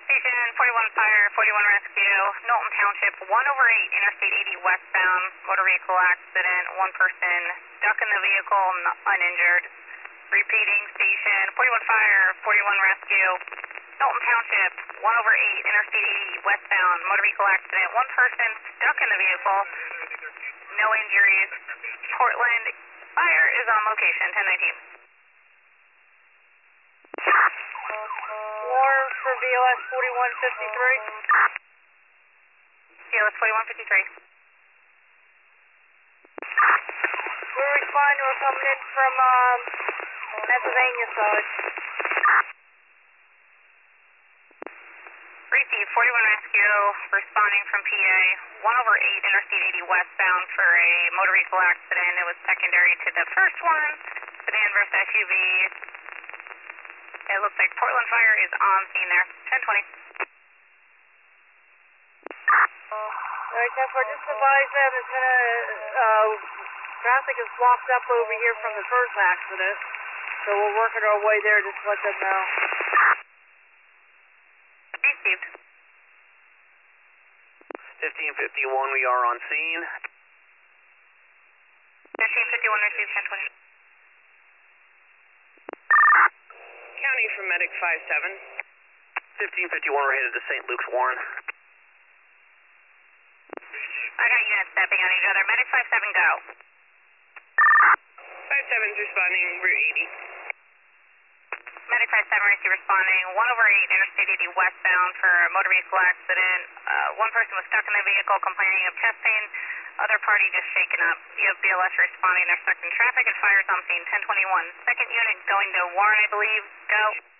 Station 41 Fire, 41 Rescue, Knowlton Township, 1/8, Interstate 80 westbound, motor vehicle accident, one person stuck in the vehicle, uninjured. Repeating, Station 41 Fire, 41 Rescue, Knowlton Township, 1/8, Interstate 80 westbound, motor vehicle accident, one person stuck in the vehicle, no injuries. Portland Fire is on location, 1019. Warm for BLS 4153. BLS 4153. We're responding, we're coming in from Pennsylvania side. Receive 41 Rescue, responding from PA, 1/8, Interstate 80 westbound for a motor vehicle accident. It was secondary to the first one, sedan versus SUV. It looks like Portland Fire is on scene there, 1020. Alright, 10-4, just advise them it's traffic is blocked up over here from the first accident, so we're working our way there, just let them know. Received. 1551, we are on scene. 1551 received, 1020. County from Medic 57. 1551, we're headed to St. Luke's Warren. I got units stepping on each other. Medic 57, go. 57's responding, Route 80. Medic 57 receive responding, 1/8, Interstate 80 westbound for a motor vehicle accident. One person was stuck in the vehicle complaining of chest pain. Other party just shaken up. You have BLS responding. They're stuck in traffic and fires on scene, 1021. Second unit going to Warren, I believe. Go.